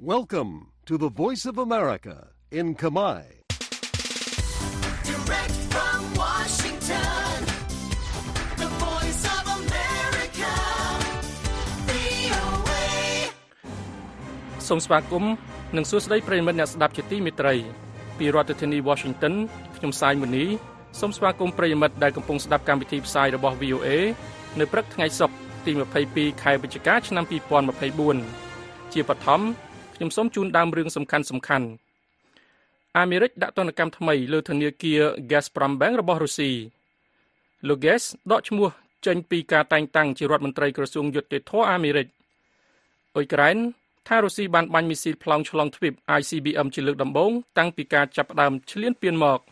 Welcome to the Voice of America in Khmer. Direct from Washington, the Voice of America, VOA. សូមស្វាគមន៍និងសួស្តីប្រិយមិត្តអ្នកស្ដាប់ជាទីមេត្រីពីរដ្ឋធានី Washington ខ្ញុំសាយមុនីសូមស្វាគមន៍ប្រិយមិត្តដែលកំពុងស្ដាប់កម្មវិធីផ្សាយរបស់ VOA នៅព្រឹកថ្ងៃសុក្រទី22ខែវិច្ឆិកាឆ្នាំ2024ជាបឋមខ្ញុំសូមជូនដើមរឿងសំខាន់អាមេរិកដាក់ទណ្ឌកម្មថ្មីលើធនាគារ Gazprom Bank របស់រុស្ស៊ីលោក Gas ដកឈ្មោះចេញពីការតែងតាំងជារដ្ឋមន្ត្រីក្រសួងយុត្តិធម៌អាមេរិកអ៊ុយក្រែនថារុស្ស៊ីបានបាញ់មីស៊ីលប្លង់ឆ្លងទ្វីប ICBM ជាលើកដំបូងតាំងពីការចាប់ផ្ដើមឈ្លានពានមក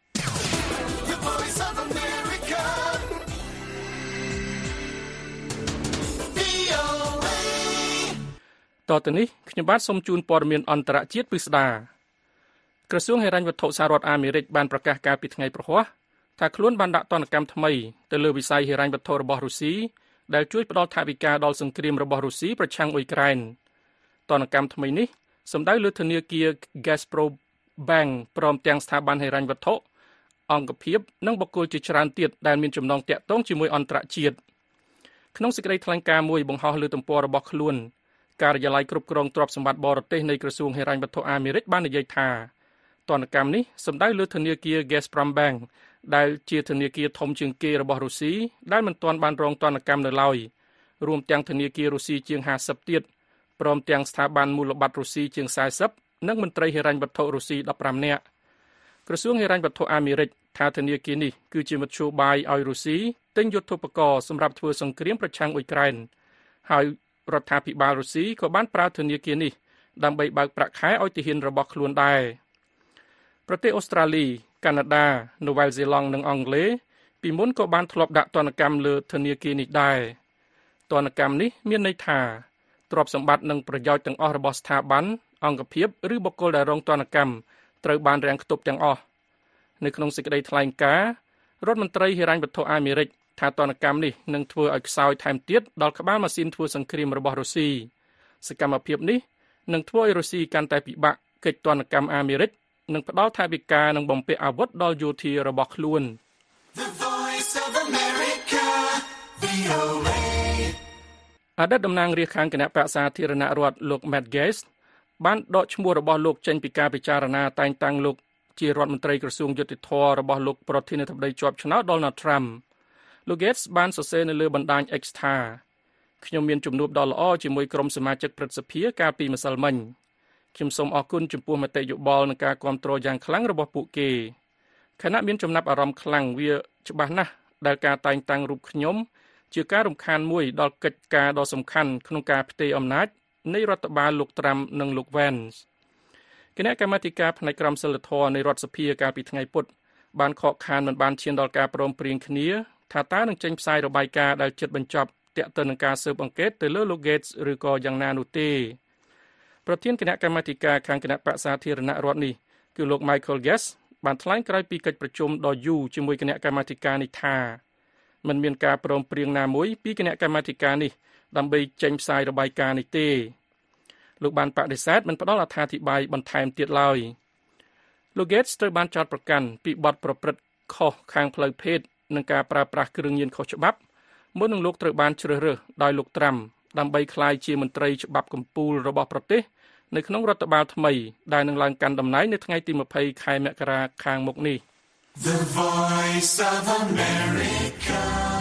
តទៅនេះខ្ញុំបាទសូមជូនព័ត៌មានអន្តរជាតិពិស្ដាក្រសួងហិរញ្ញវត្ថុសហរដ្ឋអាមេរិកបានប្រកាសកាលពីថ្ងៃព្រហស្បតិ៍ថាខ្លួនបានដាក់ទណ្ឌកម្មថ្មីទៅលើវិស័យហិរញ្ញវត្ថុរបស់រុស្ស៊ីដែលជួយផ្ដល់ថវិកាដល់សង្គ្រាមរបស់រុស្ស៊ីប្រឆាំងអ៊ុយក្រែនទណ្ឌកម្មថ្មីនេះសំដៅលើធនាគារ Gazprom Bank ព្រមទាំងស្ថាប័នហិរញ្ញវត្ថុអង្គភាពនិងបុគ្គលជាច្រើនទៀតដែលមានចំណងទាក់ទងជាមួយអន្តរជាតិក្នុងសេចក្តីថ្លែងការណ៍មួយបង្ហោះលើទំព័ររបស់ខ្លួនការិយាល័យគ្រប់គ្រងទ្រព្យសម្បត្តិបរទេសនៃក្រសួងហិរញ្ញវត្ថុអាមេរិកបាននិយាយថាទណ្ឌកម្មនេះសំដៅលើធនាគារ Gazprom Bank ដែលជាធនាគារធំជាងគេរបស់រុស្ស៊ីដែលមិនទាន់បានរងទណ្ឌកម្មនៅឡើយរួមទាំងធនាគាររុស្ស៊ីជាង50ទៀតព្រមទាំងស្ថាប័នមូលបត្ររុស្ស៊ីជាង40និងមន្ត្រីហិរញ្ញវត្ថុរុស្ស៊ី15នាក់ក្រសួងហិរញ្ញវត្ថុអាមេរិកថាធនាគារនេះគឺជាមធ្យោបាយឲ្យរុស្ស៊ីទិញយុទ្ធឧបករណ៍សម្រាប់ធ្វើសង្គ្រាមប្រឆាំងអ៊ុយក្រែនហើយរដ្ឋាភិបាលរុស្ស៊ីក៏បានប្រើធនាគារនេះដើម្បីបើកប្រាក់ខែឲ្យទាហានរបស់ខ្លួនដែរប្រទេសអូស្ត្រាលីកាណាដានូវែលសេឡង់និងអង់គ្លេសពីមុនក៏បានធ្លាប់ដាក់ទណ្ឌកម្មលើធនាគារនេះដែរទណ្ឌកម្មនេះមានន័យថាទ្រព្យសម្បត្តិនិងប្រយោជន៍ទាំងអស់របស់ស្ថាប័នអង្គភាពឬបុគ្គលដែលរងទណ្ឌកម្មត្រូវបានរាំងខ្ទប់ទាំងអស់នៅក្នុងសេចក្តីថ្លែងការណ៍រដ្ឋមន្ត្រីហិរញ្ញវត្ថុអាមេរិកថាទណ្ឌកម្មនេះនឹងធ្វើឲ្យខ្សោយថែមទៀតដល់ក្បាលម៉ាស៊ីនធ្វើសង្គ្រាមរបស់រុស្ស៊ីសកម្មភាពនេះនឹងធ្វើឲ្យរុស្ស៊ីកាន់តែពិបាកកិច្ចទណ្ឌកម្មអាមេរិកនិងផ្ដល់ថវិកានិងបំពាក់អាវុធដល់យោធារបស់ខ្លួន The Voice of America, VOA. អតីតតំណាងរាជខាងគណៈបក្សសាធារណរដ្ឋលោក Matt Gaetz បានដកឈ្មោះរបស់លោកចេញពីការពិចារណាតែងតាំងលោកជារដ្ឋមន្ត្រីក្រសួងយុត្តិធម៌របស់លោកប្រធានាធិបតីជាប់ឆ្នោត Donald Trumpលោក Gaetz បានសរសេរនៅលើបណ្ដាញ X ថាខ្ញុំមានជំនួបដ៏ល្អជាមួយក្រុមសមាជិកព្រឹទ្ធសភាកាលពីម្សិលមិញខ្ញុំសូមអរគុណចំពោះមតិយោបល់និងការគាំទ្រយ៉ាងខ្លាំងរបស់ពួកគេខណៈមានចំណាប់អារម្មណ៍ខ្លាំងវាច្បាស់ណាស់ដែលការតែងតាំងរូបខ្ញុំជាការរំខានមួយដល់កិច្ចការដ៏សំខាន់ក្នុងការផ្ទេរអំណាចនៃរដ្ឋបាលលោក Trump និងលោក Vance គណៈកម្មាធិការផ្នែកក្រមសីលធម៌នៃរដ្ឋសភាកាលពីថ្ងៃពុធបានខកខានមិនបានឈានដល់ការព្រមព្រៀងគ្នាថាតើនឹងចេញផ្សាយរបាយការណ៍ដែលជិតបញ្ចប់ទាក់ទងនឹងការស៊ើបអង្កេតទៅលើលោក Gates ឬក៏យ៉ាងណានោះទេប្រធានគណៈកម្មាធិការខាងគណៈបក្សសាធារណរដ្ឋនេះគឺលោក Michael Guest បានថ្លែងក្រោយពីកិច្ចប្រជុំដ៏យូរជាមួយគណៈកម្មាធិការនេះថាមិនមានការព្រមព្រៀងណាមួយពីគណៈកម្មាធិការនេះដើម្បីចេញផ្សាយរបាយការណ៍នេះទេលោកបានបដិសេធមិនផ្ដល់អត្ថាធិប្បាយបន្ថែមទៀតឡើយលោក Gates ត្រូវបានចោទប្រកាន់ពីបទប្រព្រឹត្តខុសខាងផ្លូវភេទនិងការប្រើប្រាស់គ្រឿងញៀនខុសច្បាប់មុននឹងលោកត្រូវបានជ្រើសរើសដោយលោក Trump ដើម្បីក្លាយជាមន្ត្រីច្បាប់កម្ពុជារបស់ប្រទេសនៅក្នុងរដ្ឋបាលថ្មីដែលនឹងឡើងកាន់តំណែងនៅថ្ងៃទី20ខែមករាខាងមុខនេះ The Voice of America.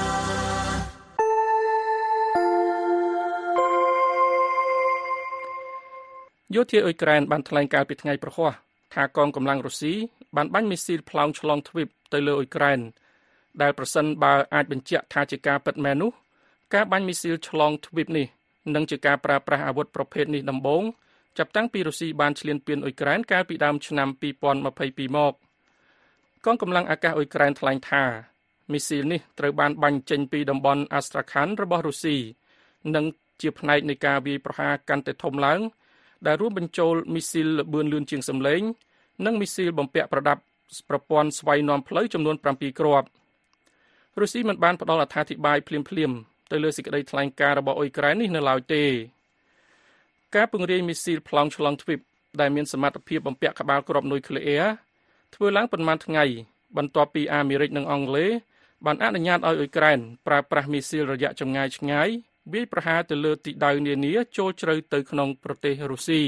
យោធាអ៊ុយក្រែនបានថ្លែងការពីថ្ងៃព្រហស្បតិ៍ថាកងកម្លាំងរុស្ស៊ីបានបាញ់មីស៊ីលប្លង់ឆ្លងទ្វីបទៅលើអ៊ុយក្រែនដែលប្រសិនបើអាចបញ្ជាក់ថាជាការពិតមែននោះការបាញ់មីស៊ីលឆ្លងទ្វីបនេះនឹងជាការប្រើប្រាស់អាវុធប្រភេទនេះដំបូងចាប់តាំងពីរុស្ស៊ីបានឈ្លានពានអ៊ុយក្រែនកាលពីដើមឆ្នាំ2022មកកងកម្លាំងអាកាសអ៊ុយក្រែនថ្លែងថាមីស៊ីលនេះត្រូវបានបាញ់ចេញពីតំបន់អាស្ត្រាខានរបស់រុស្ស៊ីនិងជាផ្នែកនៃការវាយប្រហារកាន់តែធំឡើងដែលរួមបញ្ចូលមីស៊ីលល្បឿនលឿនជាងសម្លេងនិងមីស៊ីលបំពាក់ប្រដាប់ប្រព័ន្ធស្វ័យនាំផ្លូវចំនួន7គ្រាប់រុស្ស៊ីមិនបានផ្ដល់អត្ថាធិប្បាយភ្លាមៗទៅលើសេចក្តីថ្លែងការណ៍របស់អ៊ុយក្រែននេះនៅឡើយទេការពង្រាយមីស៊ីលប្លង់ឆ្លងទ្វីបដែលមានសមត្ថភាពបំពាក់ក្បាលគ្រាប់នុយក្លេអ៊ែរធ្វើឡើងប៉ុន្មានថ្ងៃបន្ទាប់ពីអាមេរិកនិងអង់គ្លេសបានអនុញ្ញាតឲ្យអ៊ុយក្រែនប្រើប្រាស់មីស៊ីលរយៈចម្ងាយឆ្ងាយវាយប្រហារទៅលើទិដៅនានាចូលជ្រៅទៅក្នុងប្រទេសរុស្ស៊ី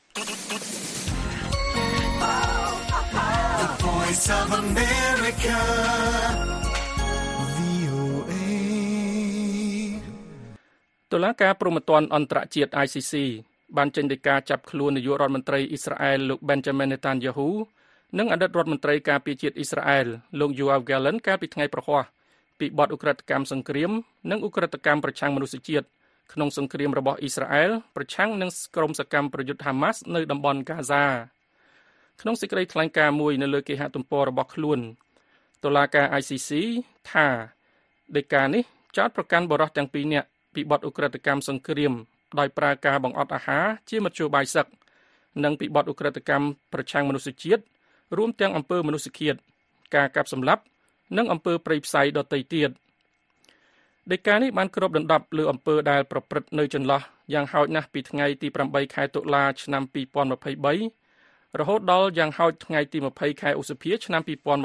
The Voice of America. VOA. តុលាការព្រហ្មទណ្ឌអន្តរជាតិ ICC បានចេញដីកាចាប់ខ្លួននាយករដ្ឋមន្ត្រីអ៊ីស្រាអែលលោក Benjamin Netanyahu និងអតីតរដ្ឋមន្ត្រីការពារជាតិអ៊ីស្រាអែលលោក Yoav Gallant កាលពីថ្ងៃប្រហ័សពីបទឧក្រិដ្ឋកម្មសង្គ្រាមនិងឧក្រិដ្ឋកម្មប្រឆាំងមនុស្សជាតិក្នុងសង្គ្រាមរបស់អ៊ីស្រាអែលប្រឆាំងនឹងក្រុមសកម្មប្រយុទ្ធ Hamas នៅតំបន់កាហ្សាក្នុងសេចក្តីថ្លែងការណ៍មួយនៅលើគេហទំព័ររបស់ខ្លួនតុលាការ ICC ថាដីកានេះចោទប្រកាន់បរិសុទ្ធទាំងពីរនាក់ពីបទឧក្រិដ្ឋកម្មសង្គ្រាមដោយប្រើការបង្អត់អាហារជាមធ្យោបាយសឹកនិងពីបទឧក្រិដ្ឋកម្មប្រឆាំងមនុស្សជាតិរួមទាំងអំពើមនុស្សឃាតការកាប់សម្លាប់និងអំពើព្រៃផ្សៃដទៃទៀតដីកានេះបានគ្របដណ្ដប់លើអំពើដែលប្រព្រឹត្តនៅចន្លោះយ៉ាងហោចណាស់ពីថ្ងៃទី8ខែតុលាឆ្នាំ2023រហូតដល់យ៉ាងហោចថ្ងៃទី20ខែឧសភាឆ្នាំ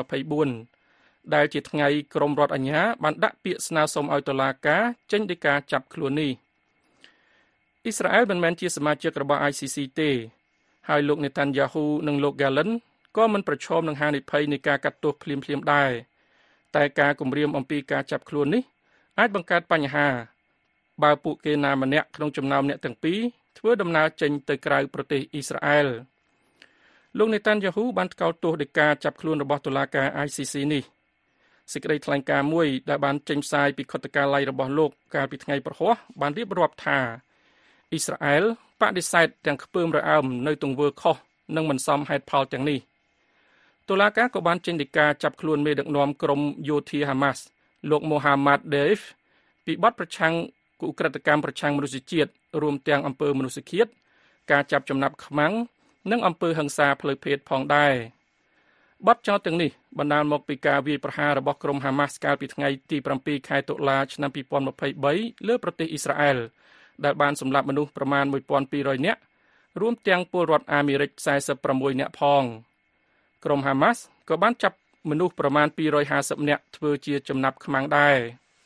2024ដែលជាថ្ងៃក្រមរដ្ឋអាជ្ញាបានដាក់ពាក្យស្នើសុំឲ្យតុលាការចេញដីកាចាប់ខ្លួននេះអ៊ីស្រាអែលមិនមែនជាសមាជិករបស់ ICC ទេហើយលោក Netanyahu និងលោក Gallant ក៏មិនប្រឈមនឹងហានិភ័យនៃការកាត់ទោសភ្លាមៗដែរតែការគំរាមអំពីការចាប់ខ្លួននេះអាចបង្កើតបញ្ហាបើពួកគេណាម្នាក់ក្នុងចំណោមអ្នកទាំងពីរធ្វើដំណើរចេញទៅក្រៅប្រទេសអ៊ីស្រាអែលលោក Netanyahu បានថ្កោលទោសដោយការចាប់ខ្លួនរបស់តុលាការ ICC នេះសេចក្តីថ្លែងការណ៍មួយដែលបានចេញផ្សាយពីខុទ្ទកាល័យរបស់លោកកាលពីថ្ងៃប្រហ័សបានរៀបរាប់ថាអ៊ីស្រាអែលបដិសេធទាំងខ្ពើមរអើមនៅទង្វើខុសនិងមិនសមហេតុផលទាំងនេះតុលាការក៏បានចេញដីកាចាប់ខ្លួនមេដឹកនាំក្រុមយោធា Hamas លោក Mohammad Deif ពីបទប្រឆាំងឧក្រិដ្ឋកម្មប្រឆាំងមនុស្សជាតិរួមទាំងអំពើមនុស្សឃាតការចាប់ចំណាប់ខ្មាំងនិងអំពើហិង្សាផ្លូវភេទផងដែរបទចោទទាំងនេះបណ្ដាលមកពីការវាយប្រហាររបស់ក្រុម Hamas កាលពីថ្ងៃទី7ខែតុលាឆ្នាំ2023លើប្រទេសអ៊ីស្រាអែលដែលបានសម្លាប់មនុស្សប្រមាណ 1200 នាក់រួមទាំងពលរដ្ឋអាមេរិក46នាក់ផងក្រុម Hamas ក៏បានចាប់មនុស្សប្រមាណ250នាក់ធ្វើជាចំណាប់ខ្មាំងដែរ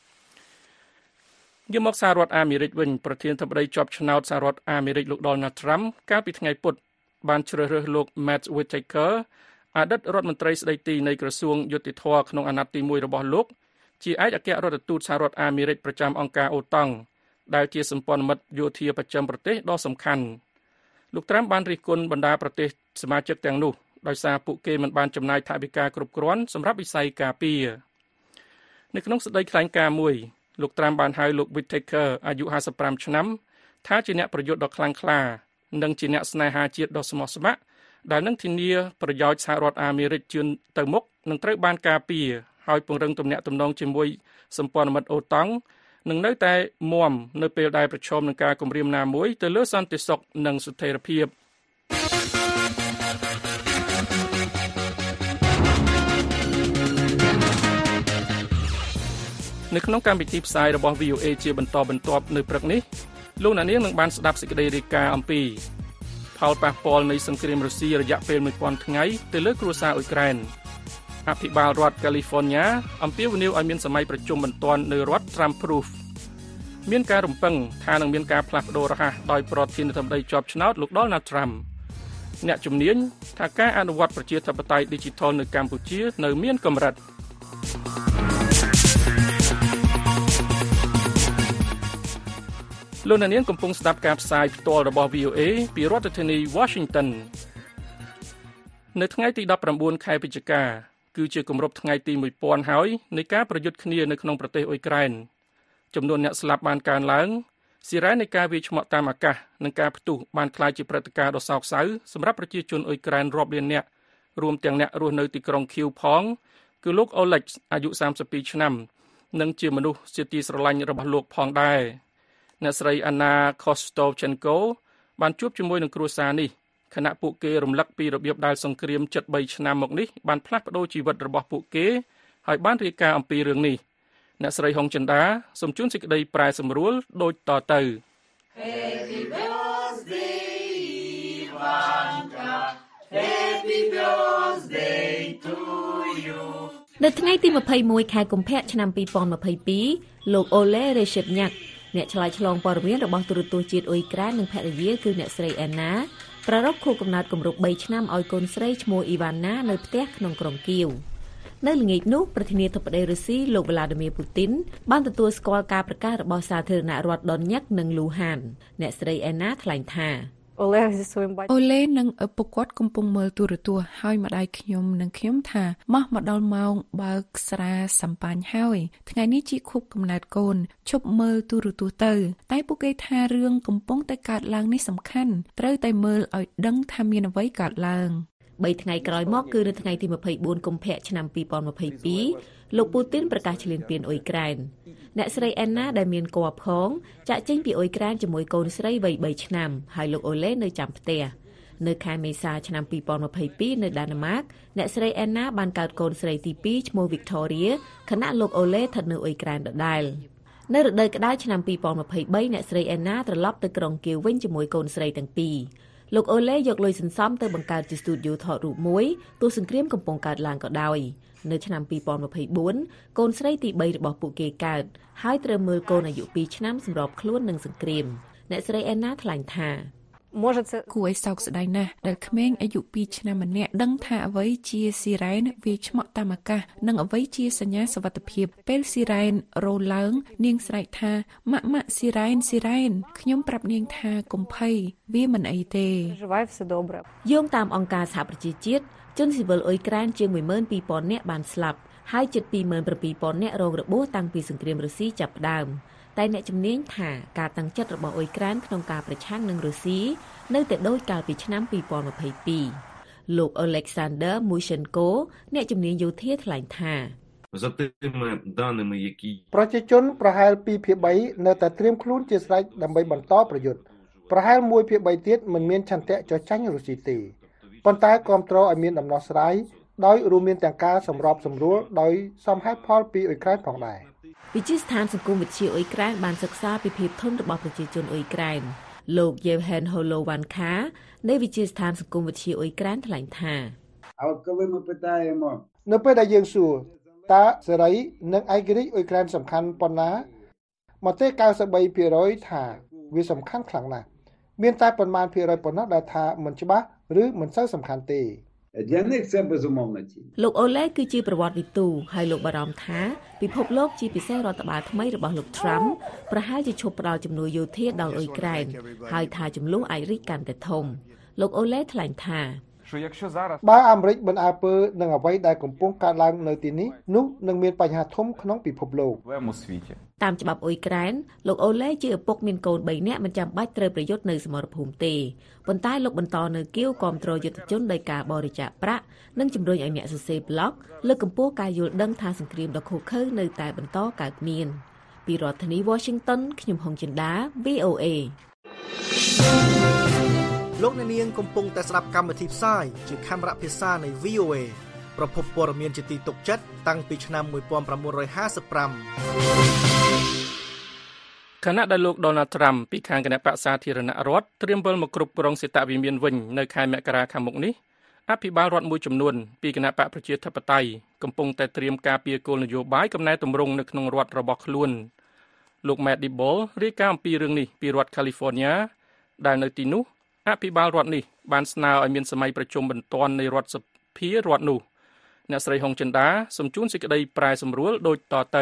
យកមកសហរដ្ឋអាមេរិកវិញប្រធានាធិបតីជាប់ឆ្នោតសហរដ្ឋអាមេរិកលោក Donald Trump កាលពីថ្ងៃពុធបានជ្រើសរើសលោក Matt Whitaker អតីតរដ្ឋមន្ត្រីស្ដីទីនៃក្រសួងយុតិធម៌ក្នុងអាណត្តិទី1របស់លោកជាឯកអគ្គរដ្ឋទូតសហរដ្ឋអាមេរិកប្រចាំអង្គការអូតង់ដែលជាសម្ព័ន្ធមិត្តយោធាប្រចាំប្រទេសដ៏សំខាន់លោក Trump បានរិះគន់បណ្ដាប្រទេសសមាជិកទាំងនោះដោយសារពួកគេមិនបានចំណាយថវិកាគ្រប់គ្រាន់សម្រាប់វិស័យការពារនៅក្នុងសេចក្តីថ្លែងការណ៍មួយលោក Trump បានហៅលោក Whitaker អាយុ55ឆ្នាំថាជាអ្នកប្រយុទ្ធដ៏ខ្លាំងក្លានិងជាអ្នកស្នេហាជាតិដ៏ស្មោះស្ម័គ្រដែលនឹងធានាប្រយោជន៍សហរដ្ឋអាមេរិកជឿនទៅមុខនឹងត្រូវបានការពារហើយពង្រឹងទំនាក់ទំនងជាមួយសម្ព័ន្ធមិត្តអូតង់នឹងនៅតែមាំនៅពេលដែលប្រឈមនឹងការគំរាមណាមួយទៅលើសន្តិសុខនិងស្ថិរភាពនៅក្នុងកម្មវិធីផ្សាយរបស់ VOA ជាបន្តបន្ទាប់នៅព្រឹកនេះលោកអ្នកនាងនឹងបានស្ដាប់សេចក្តីរាយការណ៍អំពីផលប៉ះពាល់នៃសង្គ្រាមរុស្ស៊ីរយៈពេល1000ថ្ងៃទៅលើគ្រួសារអ៊ុយក្រែនអភិបាលរដ្ឋ California អំពាវនាវឲ្យមានសម័យប្រជុំបន្ទាន់នៅរដ្ឋ Trump-proof មានការរំពឹងថានឹងមានការផ្លាស់ប្ដូររហ័សដោយប្រធានាធិបតីជាប់ឆ្នោតលោក Donald Trump អ្នកជំនាញថាការអនុវត្តប្រជាធិបតេយ្យ Digital នៅកម្ពុជានៅមានកម្រិតលោកអ្នកនាងកំពុងស្ដាប់ការផ្សាយផ្ទាល់របស់ VOA ពីរដ្ឋធានី Washington នៅថ្ងៃទី19ខែវិច្ឆិកាគឺជាគម្រប់ថ្ងៃទី1000ហើយនៃការប្រយុទ្ធគ្នានៅក្នុងប្រទេសអ៊ុយក្រែនចំនួនអ្នកស្លាប់បានកើនឡើងស៊ីរ៉ែនៃការវាយឆ្មក់តាមអាកាសនិងការផ្ទុះបានក្លាយជាព្រឹត្តិការណ៍ដ៏សោកសៅសម្រាប់ប្រជាជនអ៊ុយក្រែនរាប់លាននាក់រួមទាំងអ្នករស់នៅទីក្រុង Kyiv ផងគឺលោក Oleg អាយុ32ឆ្នាំនិងជាមនុស្សជាទីស្រឡាញ់របស់លោកផងដែរអ្នកស្រី Anna Kostovchenko បានជួបជាមួយនឹងគ្រួសារនេះខណៈពួកគេរំលឹកពីរបៀបដែលសង្គ្រាម73ឆ្នាំមកនេះបានផ្លាស់ប្ដូរជីវិតរបស់ពួកគេហើយបានរាយការណ៍អំពីរឿងនេះអ្នកស្រីហុងចិន្តាសូមជូនសេចក្តីប្រែសម្រួលដូចតទៅ Happy birthday birthday to you នៅថ្ងៃទី21ខែកុម្ភៈឆ្នាំ2022លោកអូលេរេស៊ីតញ៉ាក់អ្នកឆ្លើយឆ្លងព័ត៌មានរបស់ទូរទស្សន៍ជាតិអ៊ុយក្រែននិងភរិយាគឺអ្នកស្រីអេណាប្រារព្ធខួបកំណើតគម្រប់3ឆ្នាំឲ្យកូនស្រីឈ្មោះអ៊ីវ៉ាណានៅផ្ទះក្នុងក្រុងគៀវនៅល្ងាចនោះប្រធានាធិបតីរុស្ស៊ីលោក Vladimir Putin បានទទួលស្គាល់ការប្រកាសរបស់សាធារណរដ្ឋដុនញ៉ាក់និងលូហានអ្នកស្រីអេណាថ្លែងថាអូលេនិងឪពុកគាត់កំពុងមើលទូរទស្សន៍ហើយម្ដាយខ្ញុំនិងខ្ញុំថាមកដល់ម៉ោងបើកស្រាសម្បាញ់ហើយថ្ងៃនេះជាខួបកំណើតកូនឈប់មើលទូរទស្សន៍ទៅតែពួកគេថារឿងកំពុងតែកើតឡើងនេះសំខាន់ត្រូវតែមើលឲ្យដឹងថាមានអ្វីកើតឡើង 3ថ្ងៃក្រោយមកគឺនៅថ្ងៃទី24កុម្ភៈឆ្នាំ2022លោកពូទីនប្រកាសឈ្លានពានអ៊ុយក្រែនអ្នកស្រីអេណាដែលមានគភ៌ផងចាក់ចេញពីអ៊ុយក្រែនជាមួយកូនស្រីវ័យ3ឆ្នាំហើយលោកអូលេនៅចាំផ្ទះនៅខែមេសាឆ្នាំ2022នៅដាណឺម៉ាកអ្នកស្រីអេណាបានកើតកូនស្រីទី2ឈ្មោះ Victoria ខណៈលោកអូលេស្ថិតនៅអ៊ុយក្រែនដដែលនៅរដូវក្តៅឆ្នាំ2023អ្នកស្រីអេណាត្រឡប់ទៅក្រុងគៀវវិញជាមួយកូនស្រីទាំងពីរលោកអូលេយកលុយសន្សំទៅបង្កើតជាស្ទូឌីយោថតរូបមួយទោះសង្គ្រាមកំពុងកើតឡើងក៏ដោយនៅឆ្នាំ2024កូនស្រីទី3របស់ពួកគេកើតហើយត្រូវមើលកូនអាយុ2ឆ្នាំសម្របខ្លួននឹងសង្គ្រាមអ្នកស្រីអេណាថ្លែងថាគួរឲ្យសោកស្ដាយណាស់ដែលក្មេងអាយុ2ឆ្នាំម្នាក់ដឹងថាអ្វីជាស៊ីរ៉ែនវាឆ្មក់តាមអាកាសនិងអ្វីជាសញ្ញាសុវត្ថិភាពពេលស៊ីរ៉ែនរោលឡើងនាងស្រែកថាម៉ាក់ស៊ីរ៉ែនខ្ញុំប្រាប់នាងថាកុំភ័យវាមិនអីទេយោងតាមអង្គការសហប្រជាជាតិជនស៊ីវិលអ៊ុយក្រែនជាង 12,000 នាក់បានស្លាប់ហើយជិត 27,000 នាក់រងរបួសតាំងពីសង្គ្រាមរុស្ស៊ីចាប់ផ្ដើមតែអ្នកជំនាញថាការតាំងចិត្តរបស់អ៊ុយក្រែនក្នុងការប្រឆាំងនឹងរុស្ស៊ីនៅតែដូចកាលពីឆ្នាំ2022លោក Alexander Mushenko អ្នកជំនាញយោធាថ្លែងថាប្រជាជនប្រហែល 2/3 នៅតែត្រៀមខ្លួនជាស្រេចដើម្បីបន្តប្រយុទ្ធប្រហែល 1/3 ទៀតមិនមានឆន្ទៈចោះចាញ់រុស្ស៊ីទេប៉ុន្តែគ្រប់គ្រងឲ្យមានដំណោះស្រាយដោយរួមមានទាំងការសម្របសម្រួលដោយសមហេតុផលពីអ៊ុយក្រែនផងដែរវិទ្យាស្ថានសង្គមវិទ្យាអ៊ុយក្រែនបានសិក្សាពីភាពធន់របស់ប្រជាជនអ៊ុយក្រែនលោក Yevhen Holovanka នៃវិទ្យាស្ថានសង្គមវិទ្យាអ៊ុយក្រែនថ្លែងថានៅពេលដែលយើងសួរតើសេរីនិងឯករាជ្យអ៊ុយក្រែនសំខាន់ប៉ុណ្ណាមកទេ 93% ថាវាសំខាន់ខ្លាំងណាស់មានតែប៉ុន្មានភាគរយប៉ុណ្ណោះដែលថាមិនច្បាស់ឬមិនសូវសំខាន់ទេលោកអូលេគឺជាប្រវត្តិវិទូហើយលោកបារម្ភថាពិភពលោកជាពិសេសរដ្ឋបាលថ្មីរបស់លោក Trump ប្រហែលជាឈប់ផ្ដល់ជំនួយយោធាដល់អ៊ុយក្រែនហើយថាចំនួនអាចរីកកាន់តែធំលោកអូលេថ្លែងថាបើអាមេរិកមិនអើពើនឹងអ្វីដែលកំពុងកើតឡើងនៅទីនេះនោះនឹងមានបញ្ហាធំក្នុងពិភពលោកតាមច្បាប់អ៊ុយក្រែនលោកអូលេជាឪពុកមានកូន3នាក់មិនចាំបាច់ត្រូវប្រយុទ្ធនៅសមរភូមិទេប៉ុន្តែលោកបន្តនៅគៀវគាំទ្រយុទ្ធជនដោយការបរិច្ចាគប្រាក់និងជំរុញឲ្យអ្នកសរសេរប្លុកលើកកម្ពស់ការយល់ដឹងថាសង្គ្រាមដ៏ឃោរឃៅនៅតែបន្តកើតមានពីរដ្ឋធានី Washington ខ្ញុំហុងចិន្តា VOA លោកអ្នកនាងកំពុងតែស្ដាប់កម្មវិធីផ្សាយជាខេមរៈភាសានៃ VOA ប្រភពព័ត៌មានជាទីទុកចិត្តតាំងពីឆ្នាំ1955 ខណៈដែលលោក Donald Trump ពីខាងគណៈបក្សសាធារណរដ្ឋត្រៀមវិលមកគ្រប់គ្រងសេតវិមានវិញនៅខែមករាខាងមុខនេះអភិបាលរដ្ឋមួយចំនួនពីគណៈបកប្រជាធិបតេយ្យកំពុងតែត្រៀមការពារគោលនយោបាយកំណែទម្រង់នៅក្នុងរដ្ឋរបស់ខ្លួនលោក Matt Dibble រាយការណ៍អំពីរឿងនេះពីរដ្ឋ California ដែលនៅទីនោះអភិបាលរដ្ឋនេះបានស្នើឲ្យមានសម័យប្រជុំបន្ទាន់នៃរដ្ឋសភារដ្ឋនោះអ្នកស្រីហុងចិន្តាសូមជូនសេចក្តីប្រែសម្រួលដូចតទៅ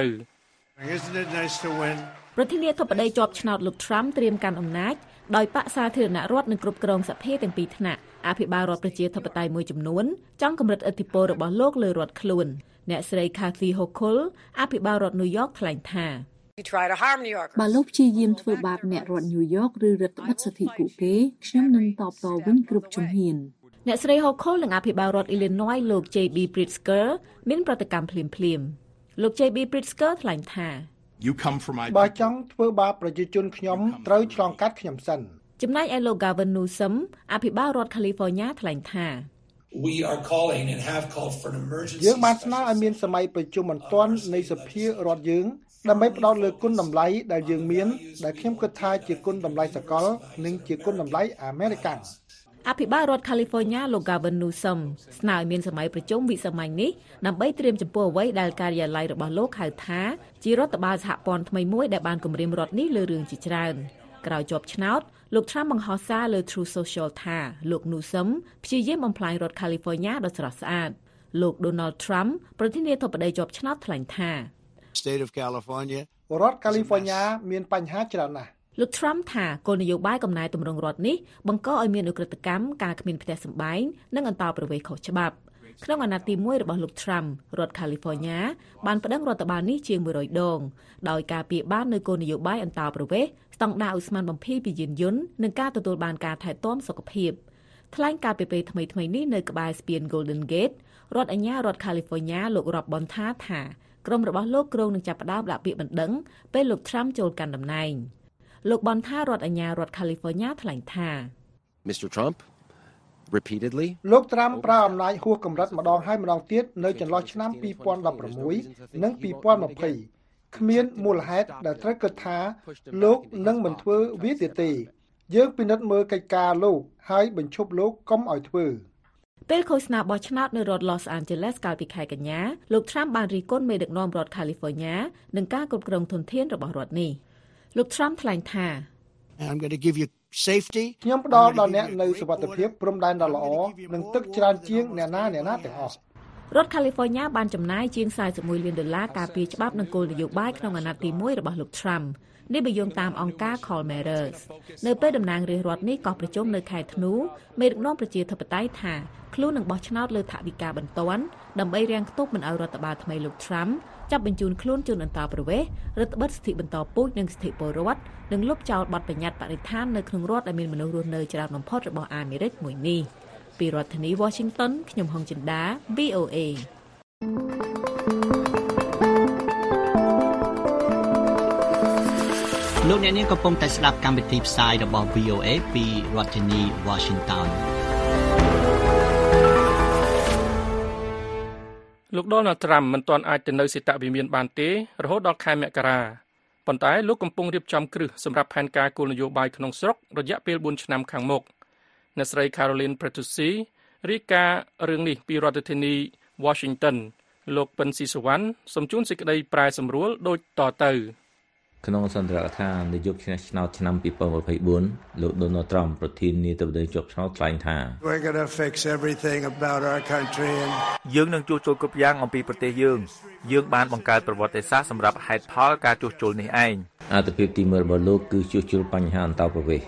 ប្រធានាធិបតីជាប់ឆ្នោតលោក Trump ត្រៀមកាន់អំណាចដោយបក្សសាធារណរដ្ឋនឹងគ្រប់គ្រងសភាទាំងពីរថ្នាក់អភិបាលរដ្ឋប្រជាធិបតេយ្យមួយចំនួនចង់កម្រិតឥទ្ធិពលរបស់លោកលើរដ្ឋខ្លួនអ្នកស្រី Kathy Hochul អភិបាលរដ្ឋ New York ថ្លែងថាបើលោកព្យាយាមធ្វើបាបអ្នករដ្ឋ New York ឬរដ្ឋបិទសិទ្ធិពួកគេខ្ញុំនឹងតបតវិញគ្រប់ជំហានអ្នកស្រី Hochul និងអភិបាលរដ្ឋ Illinois លោក JB Pritzker មានប្រតិកម្មភ្លាមលោក JB Pritzker ថ្លែងថាបើចង់ធ្វើបាបប្រជាជនខ្ញុំត្រូវឆ្លងកាត់ខ្ញុំសិនចំណែកឯលោក Gavin Newsom អភិបាលរដ្ឋ California ថ្លែងថាយើងបានស្នើឲ្យមានសម័យប្រជុំបន្ទាន់នៃសភារដ្ឋយើងដើម្បីផ្ដោតលើគុណតម្លៃដែលយើងមានដែលខ្ញុំគិតថាជាគុណតម្លៃសកលនិងជាគុណតម្លៃអាមេរិកាំងអភិបាលរដ្ឋ California លោក Gavin Newsom ស្នើឲ្យមានសម័យប្រជុំវិសាមញ្ញនេះដើម្បីត្រៀមចំពោះអ្វីដែលការិយាល័យរបស់លោកហៅថាជារដ្ឋបាលសហព័ន្ធថ្មីមួយដែលបានគម្រាមរដ្ឋនេះលើរឿងជាច្រើនក្រោយជាប់ឆ្នោតលោក Trump បង្ហោះសារលើ Truth Social ថាលោក Newsom ព្យាយាមបំផ្លាញរដ្ឋ California ដ៏ស្រស់ស្អាតលោក Donald Trump ប្រធានាធិបតីជាប់ឆ្នោតថ្លែងថា State of California រដ្ឋ California មានបញ្ហាច្រើនណាស់លោក Trump ថាគោលនយោបាយកំណែទម្រង់រដ្ឋនេះបង្កឲ្យមានឧក្រិដ្ឋកម្មការគ្មានផ្ទះសម្បែងនិងអន្តោប្រវេសន៍ខុសច្បាប់ក្នុងអាណត្តិទី1របស់លោក Trump រដ្ឋ California បានប្តឹងរដ្ឋបាលនេះជាង100ដងដោយការពារបាននូវគោលនយោបាយអន្តោប្រវេសន៍ស្តង់ដារឧស្ម័នបំភាយពីយានយន្តនិងការទទួលបានការថែទាំសុខភាពថ្លែងការពីពេលថ្មីៗនេះនៅក្បែរស្ពាន Golden Gate រដ្ឋអាជ្ញារដ្ឋ California លោក Rob Bonta ថាក្រុមរបស់លោកគ្រោងនឹងចាប់ផ្ដើមដាក់ពាក្យបណ្ដឹងពេលលោក Trump ចូលកាន់តំណែងលោកបនថារដ្ឋអាជ្ញារដ្ឋ California ថ្លែងថា Mr. Trump repeatedly លោក Trump ប្រើអំណាចហួសកម្រិតម្ដងហើយម្ដងទៀតនៅចន្លោះឆ្នាំ2016និង2020គ្មានមូលហេតុដែលត្រូវគិតថាលោកនឹងមិនធ្វើវាទេយើងពិនិត្យមើលកិច្ចការលោកហើយបញ្ឈប់លោកកុំឲ្យធ្វើពេលឃោសនាបោះឆ្នោតនៅរដ្ឋ Los Angeles កាលពីខែកញ្ញាលោក Trump បានរិះគន់មេដឹកនាំរដ្ឋ California និងការគ្រប់គ្រងធនធានរបស់រដ្ឋនេះលោក Trump ថ្លែងថា I'm going to give you safety ខ្ញុំផ្ដល់ដល់អ្នកនៅសុវត្ថិភាពព្រំដែនដ៏ល្អនិងទឹកច្រើនជាងអ្នកណាទាំងអស់រដ្ឋ California បានចំណាយជាង$41 លានការពារច្បាប់និងគោលនយោបាយក្នុងអាណត្តិទី1របស់លោក Trump នេះបើយោងតាមអង្គការ CalMatters នៅពេលតំណាងរាស្ត្ររដ្ឋនេះក៏ប្រជុំនៅខែធ្នូមេដឹកនាំប្រជាធិបតេយ្យថាខ្លួននឹងបោះឆ្នោតលើថវិកាបន្ទាន់ដើម្បីរាំងខ្ទប់មិនឲ្យរដ្ឋបាលថ្មីលោក Trump ចាប់បញ្ជូនខ្លួនជនអន្តោប្រវេសន៍រដ្ឋបិទសិទ្ធិបន្តពូជនិងសិទ្ធិពលរដ្ឋនិងលុបចោលបទបញ្ញត្តិបរិស្ថាននៅក្នុងរដ្ឋដែលមានមនុស្សរស់នៅច្រើនបំផុតរបស់អាមេរិកមួយនេះពីរដ្ឋធានី Washington ខ្ញុំហុងចិន្តា VOA លោកអ្នកនាងកំពុងតែស្ដាប់កម្មវិធីផ្សាយរបស់ VOA ពីរដ្ឋធានី Washington លោក Donald Trump មិនទាន់អាចទៅនៅសេតវិមានបានទេរហូតដល់ខែមករាប៉ុន្តែលោកកំពុងរៀបចំគ្រឹះសម្រាប់ផែនការគោលនយោបាយក្នុងស្រុករយៈពេល4ឆ្នាំខាងមុខអ្នកស្រី Caroline Pretusi រាយការណ៍រឿងនេះពីរដ្ឋធានី Washington លោកពិនស៊ីសវណ្ណសូមជូនសេចក្តីប្រែសម្រួលដូចតទៅក្នុងសន្ទរកថានាយកឆ្នោតឆ្នាំ2024លោក Donald Trump ប្រធានាធិបតីជាប់ឆ្នោតថ្លែងថាយើងនឹងជួសជុលគ្រប់យ៉ាងអំពីប្រទេសយើងបានបង្កើតប្រវត្តិសាស្ត្រសម្រាប់ហេតុផលការជួសជុលនេះឯងអាទិភាពទី1របស់លោកគឺជួសជុលបញ្ហាអន្តោប្រវេសន៍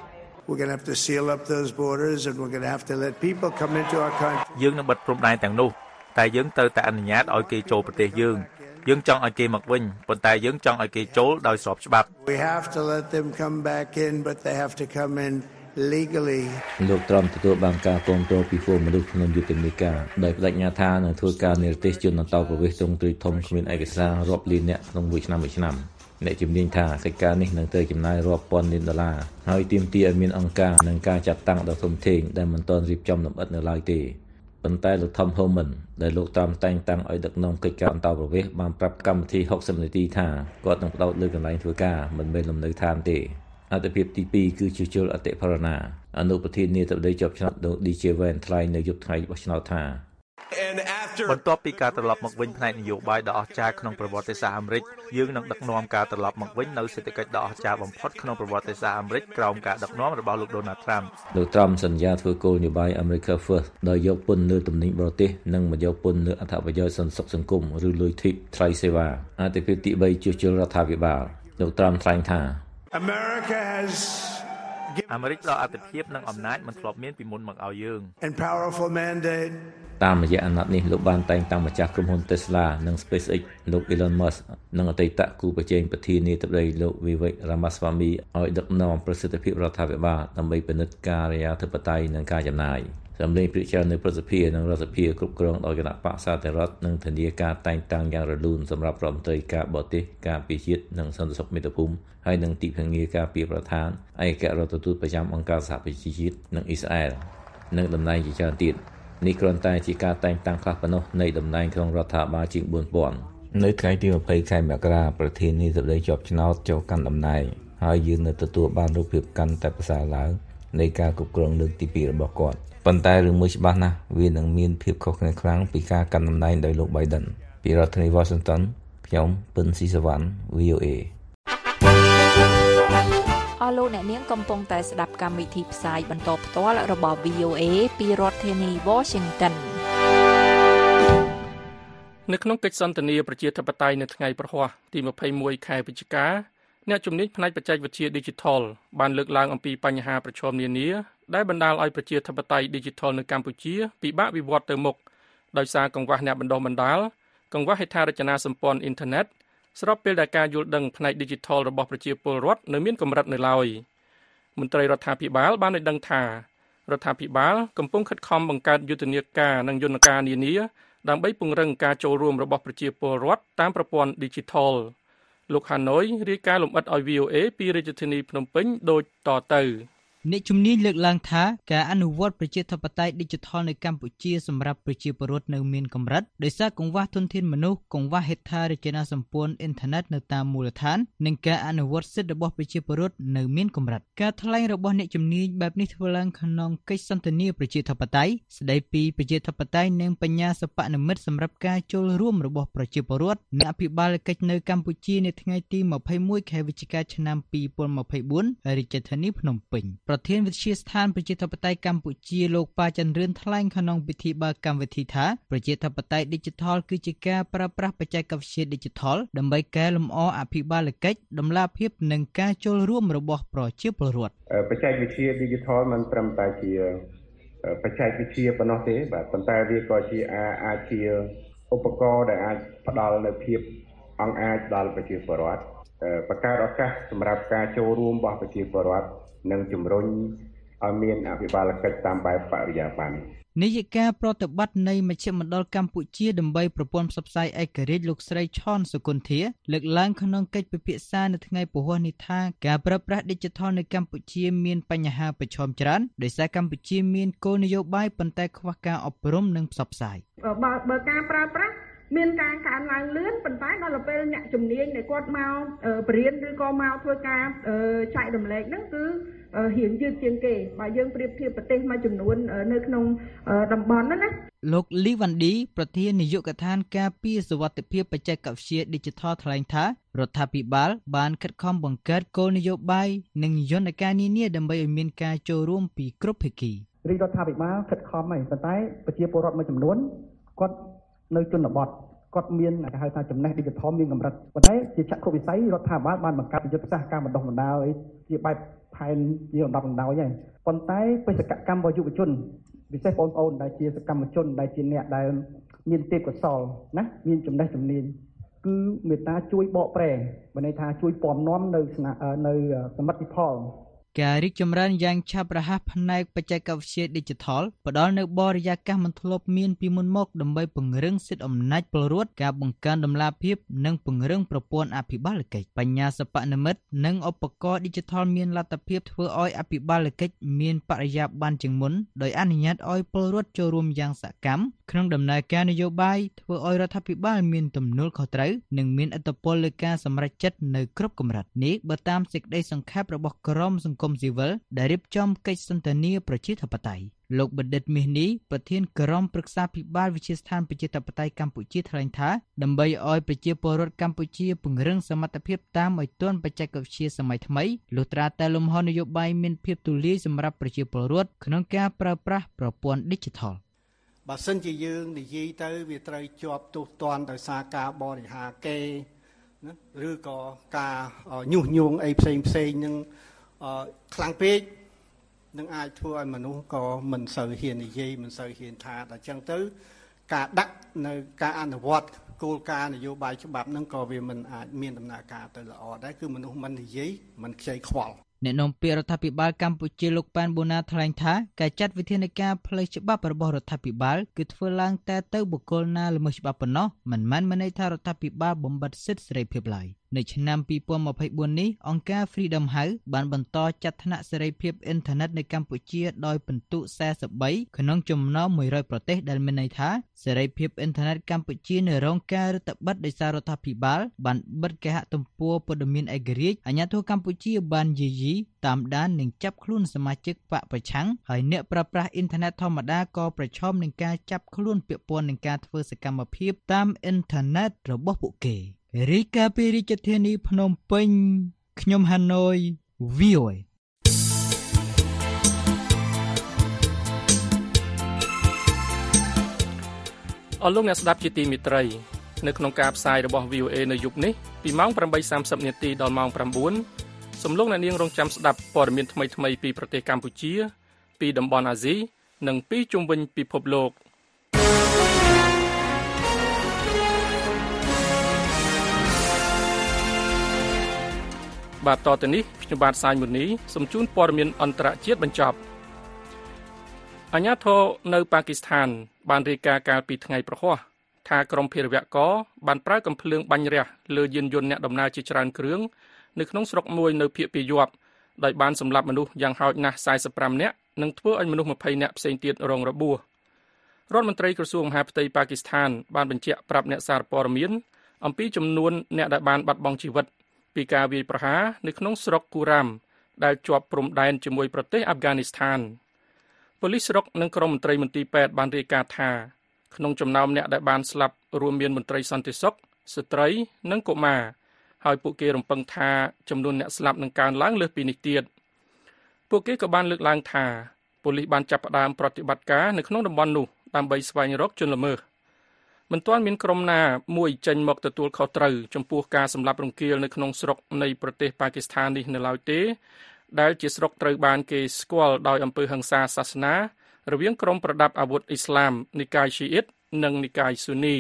យើងនឹងបិទព្រំដែនទាំងនោះតែយើងត្រូវតែអនុញ្ញាតឲ្យគេចូលប្រទេសយើងចង់ឲ្យគេមកវិញប៉ុន្តែយើងចង់ឲ្យគេចូលដោយស្របច្បាប់លោក Trump ទទួលបានការគាំទ្រពីហ្វូមមនុស្សក្នុងយុទ្ធនាការដោយបដិញ្ញាថានឹងធ្វើការនិរទេសជនអន្តោប្រវេសន៍ទ្រង់ទ្រាយធំគ្មានឯកសាររាប់លានអ្នកក្នុងមួយឆ្នាំអ្នកជំនាញថាកិច្ចការនេះនឹងត្រូវចំណាយរាប់ពាន់លានដុល្លារហើយទាមទារឲ្យមានអង្គការនិងការចាត់តាំងដ៏ធំធេងដែលមិនទាន់រៀបចំលម្អិតនៅឡើយទេប៉ុន្តែលោក Tom Homan ដែលលោក Trump តែងតាំងឲ្យដឹកនាំកិច្ចការអន្តោប្រវេសន៍បានប្រាប់កម្មវិធី60នាទីថាគាត់នឹងផ្ដោតលើកន្លែងធ្វើការមិនមែនលំនៅឋានទេអត្ថប្រយោជន៍ទី2គឺជួសជុលអតិផរណាអនុប្រធាននាយកដ្ឋានជាប់ឆ្នោតលោក DJ Vance ថ្លែងនៅយប់ថ្ងៃបោះឆ្នោតថាបន្ទាប់ពីការត្រឡប់មកវិញផ្នែកនយោបាយដ៏អស្ចារ្យក្នុងប្រវត្តិសាស្ត្រអាមេរិកយើងនឹងដឹកនាំការត្រឡប់មកវិញនៅសេដ្ឋកិច្ចដ៏អស្ចារ្យបំផុតក្នុងប្រវត្តិសាស្ត្រអាមេរិកក្រោមការដឹកនាំរបស់លោក Donald Trump លោក Trump សន្យាធ្វើគោលនយោបាយ America First ដោយយកពន្ធលើទំនិញបរទេសនិងមិនយកពន្ធលើអត្ថប្រយោជន៍សន្តិសុខសង្គមឬលុយធីបថ្លៃសេវាអត្ថប្រយោជន៍ទី3ជួសជុលរដ្ឋាភិបាលលោក Trump ថ្លែងថាអាមេរិកផ្ដល់អាទិភាពនិងអំណាចមិនធ្លាប់មានពីមុនមកឲ្យយើងតាមរយៈអាណត្តិនេះលោកបានតែងតាំងម្ចាស់ក្រុមហ៊ុន Tesla និង SpaceX លោក Elon Musk និងអតីតគូប្រជែងប្រធានាធិបតីលោក Vivek Ramaswamy ឲ្យដឹកនាំប្រសិទ្ធភាពរដ្ឋាភិបាលដើម្បីពិនិត្យការិយាធិបតេយ្យនិងការចំណាយសម្លេងព្រាច្រើននៅប្រសិទ្ធភាពនិងរដ្ឋសភាគ្រប់គ្រងដោយគណៈបក្សសាធារណរដ្ឋនិងធានាការតែងតាំងយ៉ាងរលូនសម្រាប់រដ្ឋមន្ត្រីការបរទេសការពារជាតិនិងសន្តិសុខមាតុភូមិហើយនិងទីភ្នាក់ងារការពារប្រធានឯករដ្ឋទូតប្រចាំអង្គការសហប្រជាជាតិនិងអ៊ីស្រាអែលនិងតំណែងជាច្រើនទៀតនេះគ្រាន់តែជាការតែងតាំងខ្លះប៉ុណ្ណោះនៃតំណែងក្នុងរដ្ឋាភិបាលជាង 4000 នៅថ្ងៃទី20ខែមករាប្រធានាធិបតីជាប់ឆ្នោតចូលកាន់តំណែងហើយយើងនៅទទួលបានរូបភាពកាន់តែប្រសើរឡើងនៃការគ្រប់គ្រងលើកទី2របស់គាត់ប៉ុន្តែរឿងមួយច្បាស់ណាស់វានឹងមានភាពខុសគ្នាខ្លាំងពីការកាន់តំណែងដោយលោក Biden ពីរដ្ឋធានី Washington ខ្ញុំពិនស៊ីសវណ្ណ VOA អស់លោកអ្នកនាងកំពុងតែស្ដាប់កម្មវិធីផ្សាយបន្តផ្ទាល់របស់ VOA ពីរដ្ឋធានី Washington នៅក្នុងកិច្ចសន្ទនាប្រជាធិបតេយ្យនៅថ្ងៃប្រហ័សទី21ខែវិច្ឆិកាអ្នកជំនាញផ្នែកបច្ចេកវិទ្យា Digital បានលើកឡើងអំពីបញ្ហាប្រឈមនានាដែលបណ្ដាលឲ្យប្រជាធិបតេយ្យ Digital នៅកម្ពុជាពិបាកវិវត្តទៅមុខដោយសារកង្វះអ្នកបណ្ដុះបណ្ដាលកង្វះហេដ្ឋារចនាសម្ព័ន្ធអ៊ីនធឺណិតស្របពេលដែលការយល់ដឹងផ្នែក Digital របស់ប្រជាពលរដ្ឋនៅមានកម្រិតនៅឡើយមន្ត្រីរដ្ឋាភិបាលបានឲ្យដឹងថារដ្ឋាភិបាលកំពុងខិតខំបង្កើតយុទ្ធនាការនិងយន្តការនានាដើម្បីពង្រឹងការចូលរួមរបស់ប្រជាពលរដ្ឋតាមប្រព័ន្ធ Digital លោកហាណូយរាយការណ៍លម្អិតឲ្យ VOA ពីរាជធានីភ្នំពេញដូចតទៅអ្នកជំនាញលើកឡើងថាការអនុវត្តប្រជាធិបតេយ្យ Digital នៅកម្ពុជាសម្រាប់ប្រជាពលរដ្ឋនៅមានកម្រិតដោយសារកង្វះធនធានមនុស្សកង្វះហេដ្ឋារចនាសម្ព័ន្ធអ៊ីនធឺណិតនៅតាមមូលដ្ឋាននិងការអនុវត្តសិទ្ធិរបស់ប្រជាពលរដ្ឋនៅមានកម្រិតការថ្លែងរបស់អ្នកជំនាញបែបនេះធ្វើឡើងក្នុងកិច្ចសន្ទនាប្រជាធិបតេយ្យស្ដីពីប្រជាធិបតេយ្យនិងបញ្ញាសិប្បនិម្មិតសម្រាប់ការចូលរួមរបស់ប្រជាពលរដ្ឋអ្នកអភិបាលកិច្ចនៅកម្ពុជានៅថ្ងៃទី21ខែវិច្ឆិកាឆ្នាំ2024រាជធានីភ្នំពេញប្រធានវិទ្យាស្ថានប្រជាធិបតេយ្យកម្ពុជាលោកប៉ាចន្ទរឿនថ្លែងក្នុងពិធីបើកកម្មវិធីថាប្រជាធិបតេយ្យ Digital គឺជាការប្រើប្រាស់បច្ចេកវិទ្យា Digital ដើម្បីកែលម្អអភិបាលកិច្ចតម្លាភាពនិងការចូលរួមរបស់ប្រជាពលរដ្ឋបច្ចេកវិទ្យា Digital មិនត្រឹមតែជាបច្ចេកវិទ្យាប៉ុណ្ណោះទេបាទប៉ុន្តែវាក៏ជាអាចជាឧបករណ៍ដែលអាចផ្ដល់នូវភាពអង្អាចដល់ប្រជាពលរដ្ឋបង្កើតឱកាសសម្រាប់ការចូលរួមរបស់ប្រជាពលរដ្ឋនិងជំរុញឲ្យមានអភិបាលកិច្ចតាមបែបបរិយាបន្ននាយិកាប្រតិបត្តិនៃមជ្ឈមណ្ឌលកម្ពុជាដើម្បីប្រព័ន្ធផ្សព្វផ្សាយឯករាជ្យលោកស្រីឆនសុគន្ធាលើកឡើងក្នុងកិច្ចពិភាក្សានៅថ្ងៃពហុនេះថាការប្រើប្រាស់ Digital នៅកម្ពុជាមានបញ្ហាប្រឈមច្រើនដោយសារកម្ពុជាមានគោលនយោបាយប៉ុន្តែខ្វះការអប់រំនិងផ្សព្វផ្សាយបើការប្រើប្រាស់មានការកើនឡើងលឿនប៉ុន្តែដល់ពេលអ្នកជំនាញដែលគាត់មកបរៀនឬក៏មកធ្វើការចែករំលែកហ្នឹងគឺរៀងយឺតជាងគេបើយើងប្រៀបធៀបប្រទេសមួយចំនួននៅក្នុងតំបន់ហ្នឹងណាលោកលីវ៉ាន់ឌីប្រធាននាយកដ្ឋានការពារសុវត្ថិភាពបច្ចេកវិទ្យា Digital ថ្លែងថារដ្ឋាភិបាលបានខិតខំបង្កើតគោលនយោបាយនិងយន្តការនានាដើម្បីឲ្យមានការចូលរួមពីគ្រប់ភាគីរាជរដ្ឋាភិបាលខិតខំហើយប៉ុន្តែប្រជាពលរដ្ឋមួយចំនួនគាត់នៅជនបទគាត់មានគេហៅថាចំណេះ Digital មានកម្រិតប៉ុន្តែជាចក្ខុវិស័យរដ្ឋាភិបាលបានបង្កើតយុទ្ធសាស្ត្រការបណ្ដុះបណ្ដាលឲ្យជាបែបផែនជាលំដាប់លំដោយហើយប៉ុន្តែបេសកកម្មរបស់យុវជនពិសេសបងប្អូនដែលជាសកម្មជនដែលជាអ្នកដែលមានទេពកោសល្យណាមានចំណេះជំនាញគឺមេត្តាជួយបកប្រែបើន័យថាជួយពំនាំនៅសមិទ្ធផលការរីកចម្រើនយ៉ាងឆាប់រហ័សផ្នែកបច្ចេកវិទ្យា Digital ផ្ដល់នូវបរិយាកាសមិនធ្លាប់មានពីមុនមកដើម្បីពង្រឹងសិទ្ធិអំណាចពលរដ្ឋការបង្កើនតម្លាភាពនិងពង្រឹងប្រព័ន្ធអភិបាលកិច្ចបញ្ញាសិប្បនិម្មិតនិងឧបករណ៍ Digital មានលទ្ធភាពធ្វើឲ្យអភិបាលកិច្ចមានបរិយាបន្នជាងមុនដោយអនុញ្ញាតឲ្យពលរដ្ឋចូលរួមយ៉ាងសកម្មក្នុងដំណើរការនយោបាយធ្វើឲ្យរដ្ឋាភិបាលមានទំនួលខុសត្រូវនិងមានឥទ្ធិពលលើការសម្រេចចិត្តនៅគ្រប់កម្រិតនេះបើតាមសេចក្តីសង្ខេបរបស់ក្រមសង្គមស៊ីវិលដែលរៀបចំកិច្ចសន្ទនាប្រជាធិបតេយ្យលោកបណ្ឌិតមាសនេះប្រធានក្រុមប្រឹក្សាភិបាលវិទ្យាស្ថានប្រជាធិបតេយ្យកម្ពុជាថ្លែងថាដើម្បីឲ្យប្រជាពលរដ្ឋកម្ពុជាពង្រឹងសមត្ថភាពតាមឲ្យទាន់បច្ចេកវិទ្យាសម័យថ្មីលុះត្រាតែលំហនយោបាយមានភាពទូលាយសម្រាប់ប្រជាពលរដ្ឋក្នុងការប្រើប្រាស់ប្រព័ន្ធ Digital បើសិនជាយើងនិយាយទៅវាត្រូវជាប់ទោសទណ្ឌដោយសារការបរិហាគេណាឬក៏ការញុះញង់អីផ្សេងនឹងខ្លាំងពេកនឹងអាចធ្វើឲ្យមនុស្សក៏មិនសូវហ៊ាននិយាយមិនសូវហ៊ានថាដល់ចឹងទៅការដាក់នៅការអនុវត្តគោលការណ៍នយោបាយច្បាប់ហ្នឹងក៏វាមិនអាចមានដំណើរការទៅល្អដែរគឺមនុស្សមិននិយាយមិនខ្ចីខ្វល់អ្នកនាំពាក្យរដ្ឋាភិបាលកម្ពុជាលោកប៉ែនបូណាថ្លែងថាការចាត់វិធានការផ្លូវច្បាប់របស់រដ្ឋាភិបាលគឺធ្វើឡើងតែទៅបុគ្គលណាល្មើសច្បាប់ប៉ុណ្ណោះមិនមែនមានន័យថារដ្ឋាភិបាលបំបិទសិទ្ធិសេរីភាពឡើយនៅឆ្នាំ2024នេះអង្គការ Freedom House បានបន្តចាត់ថ្នាក់សេរីភាពអ៊ីនធឺណិតនៅកម្ពុជាដោយពិន្ទុ43ក្នុងចំណោម100ប្រទេសដែលមានន័យថាសេរីភាពអ៊ីនធឺណិតកម្ពុជានៅរងការរឹតបន្តឹងដោយសាររដ្ឋាភិបាលបានបិទគេហទំព័រព័ត៌មានឯករាជ្យអាជ្ញាធរកម្ពុជាបានយាយីតាមដាននិងចាប់ខ្លួនសមាជិកបកប្រឆាំងហើយអ្នកប្រើប្រាស់អ៊ីនធឺណិតធម្មតាក៏ប្រឈមនឹងការចាប់ខ្លួនពាក់ព័ន្ធនឹងការធ្វើសកម្មភាពតាមអ៊ីនធឺណិតរបស់ពួកគេរីកាពីរាជធានីភ្នំពេញខ្ញុំហាណូយ VOA អរលោកអ្នកស្ដាប់ជាទីមេត្រីនៅក្នុងការផ្សាយរបស់ VOA នៅយប់នេះពីម៉ោង 8:30 នាទីដល់ម៉ោង 9 សូមលោកអ្នកនាងរងចាំស្ដាប់ព័ត៌មានថ្មីៗពីប្រទេសកម្ពុជាពីតំបន់អាស៊ីនិងពីជុំវិញពិភពលោកបាទតទៅនេះខ្ញុំបាទសាយមុនីសូមជូនព័ត៌មានអន្តរជាតិបញ្ចប់អាជ្ញាធរនៅប៉ាគីស្ថានបានរាយការណ៍កាលពីថ្ងៃប្រហ័សថាក្រុមភេរវករបានប្រើកាំភ្លើងបាញ់រះលើយានយន្តអ្នកដំណើរជាច្រើនគ្រឿងនៅក្នុងស្រុកមួយនៅភូមិពាយ័ព្យដោយបានសម្លាប់មនុស្សយ៉ាងហោចណាស់45នាក់និងធ្វើឲ្យមនុស្ស20នាក់ផ្សេងទៀតរងរបួសរដ្ឋមន្ត្រីក្រសួងមហាផ្ទៃប៉ាគីស្ថានបានបញ្ជាក់ប្រាប់អ្នកសារព័ត៌មានអំពីចំនួនអ្នកដែលបានបាត់បង់ជីវិតពីការវាយប្រហារនៅក្នុងស្រុកគូរ៉ាមដែលជាប់ព្រំដែនជាមួយប្រទេសអាហ្វហ្គានីស្ថានប៉ូលីសស្រុកនិងក្រុមមន្ត្រីមន្ទីរពេទ្យបានរាយការណ៍ថាក្នុងចំណោមអ្នកដែលបានស្លាប់រួមមានមន្ត្រីសន្តិសុខស្ត្រីនិងកុមារហើយពួកគេរំពឹងថាចំនួនអ្នកស្លាប់នឹងកើនឡើងលើសពីនេះទៀតពួកគេក៏បានលើកឡើងថាប៉ូលីសបានចាប់ផ្ដើមប្រតិបត្តិការនៅក្នុងតំបន់នោះដើម្បីស្វែងរកជនល្មើសមិនទាន់មានក្រុមណាមួយចេញមកទទួលខុសត្រូវចំពោះការសម្លាប់រង្គាលនៅក្នុងស្រុកនៃប្រទេសប៉ាគីស្ថាននេះនៅឡើយទេដែលជាស្រុកត្រូវបានគេស្គាល់ដោយអំពើហិង្សាសាសនារវាងក្រុមប្រដាប់អាវុធអ៊ីស្លាមនិកាយឈីអ៊ីតនិងនិកាយស៊ូនី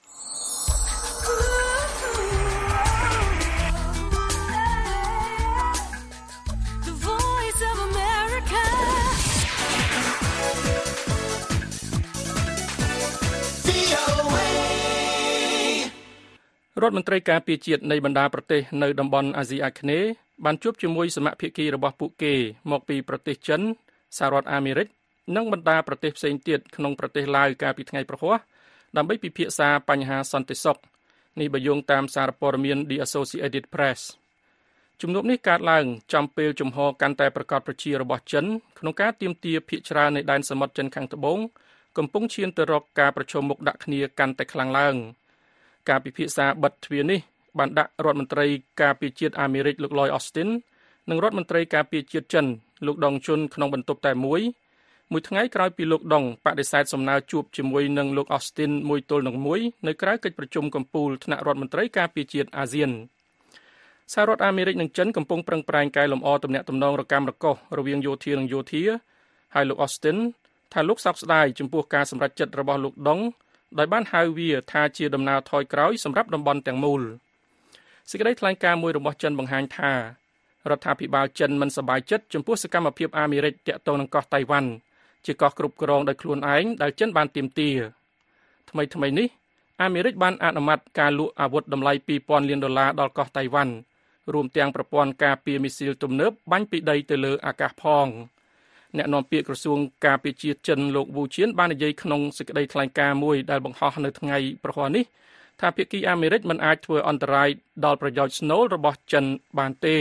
រដ្ឋមន្ត្រីការពារជាតិនៃបណ្ដាប្រទេសនៅតំបន់អាស៊ីអាគ្នេយ៍បានជួបជាមួយសមាភាគីរបស់ពួកគេមកពីប្រទេសចិនសហរដ្ឋអាមេរិកនិងបណ្ដាប្រទេសផ្សេងទៀតក្នុងប្រទេសឡាវកាលពីថ្ងៃប្រហ័សដើម្បីពិភាក្សាបញ្ហាសន្តិសុខនេះបើយោងតាមសារព័ត៌មាន The Associated Press ជំនួបនេះកើតឡើងចំពេលជំហរកាន់តែប្រកបប្រជារបស់ចិនក្នុងការទាមទារភាគច្រើននៃដែនសមុទ្រចិនខាងត្បូងកំពុងឈានទៅរកការប្រជុំមុខដាក់គ្នាកាន់តែខ្លាំងឡើងការពិភាក្សាបិទទ្វារនេះបានដាក់រដ្ឋមន្ត្រីការពារជាតិអាមេរិកលោក Lloyd Austin និងរដ្ឋមន្ត្រីការពារជាតិចិនលោកដងជុនក្នុងបន្ទប់តែមួយថ្ងៃក្រោយពីលោកដងបដិសេធសំណើជួបជាមួយនឹងលោក Austin មួយទល់នឹងមួយនៅក្រៅកិច្ចប្រជុំកំពូលថ្នាក់រដ្ឋមន្ត្រីការពារជាតិអាស៊ានសហរដ្ឋអាមេរិកនិងចិនកំពុងប្រឹងប្រែងកែលម្អទំនាក់ទំនងរកាំរកុសរវាងយោធានិងយោធាហើយលោក Austin ថាលោកសោកស្ដាយចំពោះការសម្រេចចិត្តរបស់លោកដងដោយបានហៅវាថាជាដំណើរថយក្រោយសម្រាប់តំបន់ទាំងមូលសេចក្តីថ្លែងការណ៍មួយរបស់ចិនបង្ហាញថារដ្ឋាភិបាលចិនមិនសប្បាយចិត្តចំពោះសកម្មភាពអាមេរិកទាក់ទងនឹងកោះតៃវ៉ាន់ជាកោះគ្រប់គ្រងដោយខ្លួនឯងដែលចិនបានទាមទារថ្មីនេះអាមេរិកបានអនុម័តការលក់អាវុធតម្លៃ$2000 លានដល់កោះតៃវ៉ាន់រួមទាំងប្រព័ន្ធការពារមីស៊ីលទំនើបបាញ់ពីដីទៅលើអាកាសផងអ្នកនាំពាក្យក្រសួងការពារជាតិចិនលោកវូជៀនបាននិយាយក្នុងសេចក្តីថ្លែងការណ៍មួយដែលបង្ហោះនៅថ្ងៃប្រហ័សនេះថាភាគីអាមេរិកមិនអាចធ្វើអន្តរាយដល់ប្រយោជន៍ស្នូលរបស់ចិនបានទេ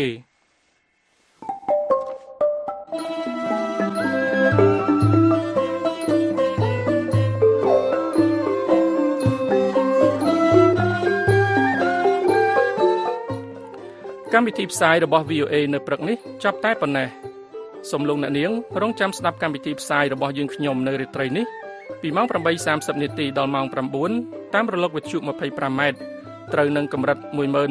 កម្មវិធីផ្សាយរបស់ VOA នៅព្រឹកនេះចាប់តែប៉ុណ្ណេះសូមលោកអ្នកនាងរងចាំស្ដាប់កម្មវិធីផ្សាយរបស់យើងខ្ញុំនៅរាត្រីនេះពីម៉ោង 8:30 នាទីដល់ម៉ោង 9 តាមរលកវិទ្យុ 25m ត្រូវនឹងកម្រិត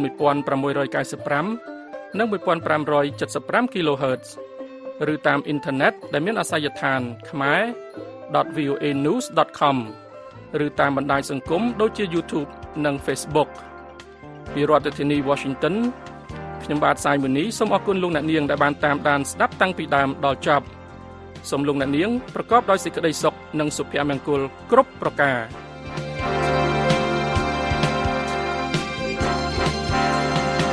11695 និង 1575 kHz ឬតាមអ៊ីនធឺណិតដែលមានអាសយដ្ឋាន khmer.voanews.com ឬតាមបណ្ដាញសង្គមដូចជា YouTube និង Facebook ពីរដ្ឋធានី Washington ខ្ញុំបាទសាយមុនីសូមអរគុណលោកអ្នកនាងដែលបានតាមដានស្ដាប់តាំងពីដើមដល់ចប់សូមលោកអ្នកនាងប្រកបដោយសេចក្តីសុខនិងសុភមង្គលគ្រប់ប្រការ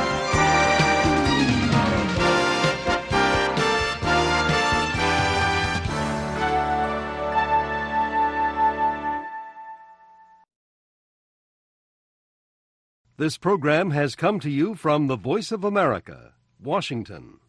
This program has come to you from the Voice of America, Washington.